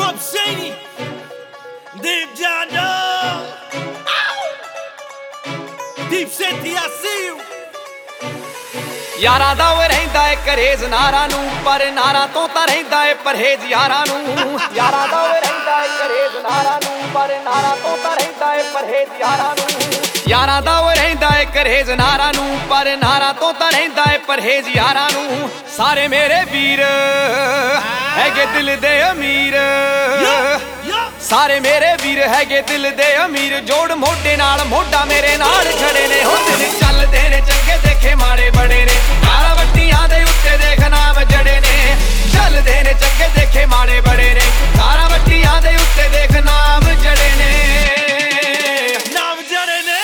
Mob Shady, Deep John Dog, Deep Senti, I see you. यारां दा ओए रहिंदा ए करेज नारां नूं पर नारां तो तां रहिंदा ए परहेज यारां नूं यारां दा ओए रहिंदा ए करेज नारां नूं पर नारां तो तां रहिंदा ए परहेज यारां नूं यारां दा ओए रहिंदा ए करेज नारां नूं पर नारां तो तां रहिंदा ए परहेज यारां नूं सारे मेरे वीर हैगे दिल दे अमीर सारे मेरे वीर हैगे दिल दे अमीर जोड़ मोढे नाल मोढा मेरे नाल खड़े ने हो दिल चलदे ने चंगे देखे माड़े बड़े ने काला वट्टियां दे उत्ते देख नाम जड़े ने चलदे ने चंगे देखे माड़े बड़े ने काला वट्टियां दे उत्ते देख नाम जड़े ने नाम जड़े ने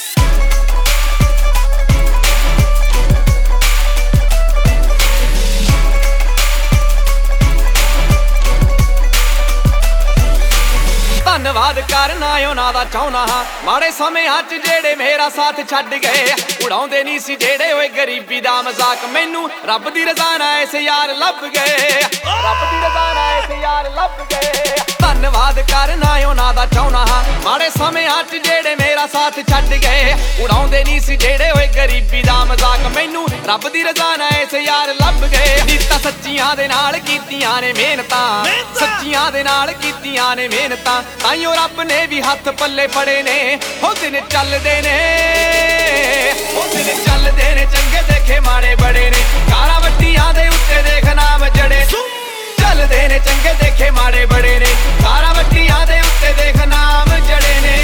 धन्नवाद करना उन्हां दा चाहुंदा हां माड़े समयां च जेड़े मेरा साथ छड्ड गए उड़ाउंदे नहीं सी जेड़े ओए गरीबी दा मजाक मैनू रब दी रज़ा नाल ऐसे यार लभ गए रब दी रज़ा नाल ऐसे यार लभ गए धन्नवाद करना उन्हां दा चाहुंदा हां माड़े समयां च जेड़े मेरा साथ छड्ड गए उड़ाउंदे नहीं सी जेड़े ओए गरीबी दा मजाक मैनू रब दी रज़ा नाल ऐसे यार लभ गए नीतां सच्चियां दे नाल कीतियां ने मेहनतां सच्चियां दे नाल कीतियां ने मेहनतां ताइयों रब ने भी हथ पल्ले फड़े ने हो दिन चलदे ने हो दिन चलदे ने चंगे देखे माड़े बड़े ने काला वट्टियां दे उत्ते देख नाम जड़े चलदे ने चंगे देखे माड़े बड़े ने काला वट्टियां दे उत्ते देख नाम जड़े ने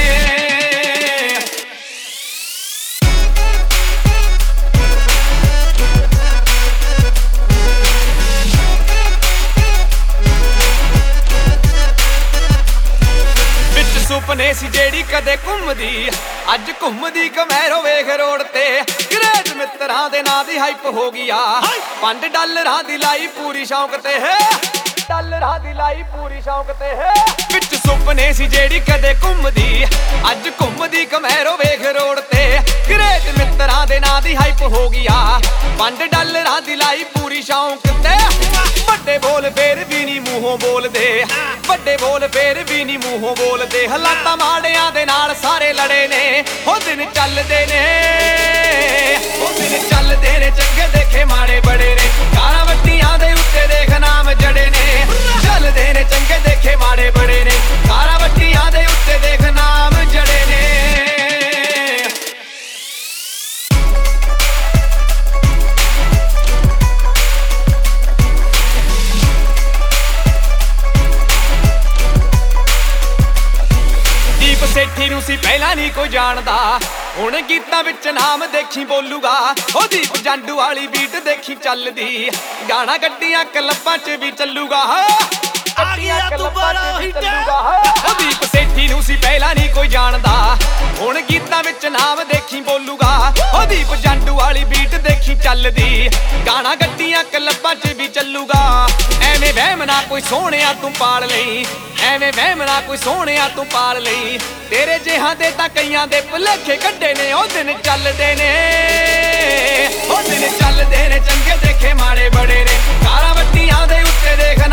सुपने सी जेड़ी कदे घुमदी अज घुमदी कमैरो वेख रोड ते ग्रेट मित्रां दे नां दी हाइप हो गया $5 दी लाई पूरी शौक ते है $5 दी लाई पूरी शौक ते है विच सुपने सी जेड़ी कदे घुमदी अज घुमदी कमैरो वेख रोड ते ग्रेट मित्रां दे नां दी हाइप हो गया $5 दी लाई पूरी शौक ते ਵੱਡੇ ਬੋਲ ਫੇਰ ਵੀ ਨਹੀਂ ਮੂੰਹੋਂ ਬੋਲਦੇ ਵੱਡੇ ਬੋਲ ਫੇਰ ਵੀ ਨਹੀਂ ਮੂੰਹੋਂ ਬੋਲਦੇ ਹਾਲਾਤਾਂ ਮਾੜਿਆਂ ਦੇ ਨਾਲ ਸਾਰੇ ਲੜੇ ਨੇ ਹੋ ਦਿਨ ਚੱਲਦੇ ਨੇ ਹੋ ਦਿਨ ਚੱਲਦੇ ਨੇ ਚੰਗੇ ਦੇਖੇ ਮਾੜੇ ਬੜੇ ਨੇ ਕਾਲਾ ਵੱਟੀਆਂ ਦੇ ਉੱਤੇ ਦੇਖ ਨਾਮ ਜੜੇ ਨੇ ਚੱਲਦੇ ਨੇ ਚੰਗੇ ਦੇਖੇ ਮਾੜੇ ਬੜੇ ਨੇ ਕਾਲਾ ਵੱਟੀਆਂ ਦੇ ਉੱਤੇ ਦੇਖ ਨਾਮ ਜੜੇ ਨੇ ਸੇਠੀ ਨੂੰ ਸੀ ਪਹਿਲਾਂ ਨਹੀਂ ਕੋਈ ਜਾਣਦਾ ਹੁਣ ਗੀਤਾਂ ਵਿੱਚ ਨਾਮ ਦੇਖੀ ਬੋਲੂਗਾ ਉਹ ਦੀਪ ਜਾਂਡੂ ਵਾਲੀ ਬੀਟ ਦੇਖੀ ਚੱਲਦੀ ਗਾਣਾ ਗੱਡੀਆਂ ਕਲੱਬਾਂ 'ਚ ਵੀ ਚੱਲੂਗਾ ਗੱਡੀਆਂ ਕਲੱਬਾਂ 'ਚ ਵੀ ਚੱਲੂਗਾ ਉਹ ਦੀਪ ਸੇਠੀ ਨੂੰ ਸੀ ਪਹਿਲਾਂ ਨਹੀਂ ਕੋਈ ਜਾਣਦਾ ਹੁਣ ਗੀਤਾਂ ਵਿੱਚ ਨਾਮ ਦੇਖੀ ਬੋਲੂਗਾ ਉਹ ਦੀਪ ਜਾਂਡੂ ਵਾਲੀ ਬੀਟ ਦੇਖੀ ਚੱਲਦੀ ਗਾਣਾ ਗੱਡੀਆਂ ਕਲੱਬਾਂ 'ਚ ਵੀ ਚੱਲੂਗਾ ਐਵੇਂ ਵਹਿਮ ਨਾ ਕੋਈ ਸੋਹਣਿਆ ਤੂੰ ਪਾਲ ਲਈ ਐਵੇਂ ਵਹਿਮ ਨਾ ਕੋਈ ਸੋਹਣਿਆ ਤੂੰ ਪਾਲ ਲਈ ਤੇਰੇ ਜਿਹਾਂ ਦੇ ਤਾਂ ਕਈਆਂ ਦੇ ਭੁਲੇਖੇ ਕੱਢੇ ਨੇ ਉਹ ਦਿਨ ਚੱਲਦੇ ਨੇ ਉਹ ਦਿਨ ਚੱਲਦੇ ਨੇ ਚੰਗੇ ਦੇਖੇ ਮਾੜੇ ਬੜੇ ਨੇ ਕਾਲਾ ਵੱਟੀਆਂ ਦੇ ਉੱਤੇ ਦੇਖ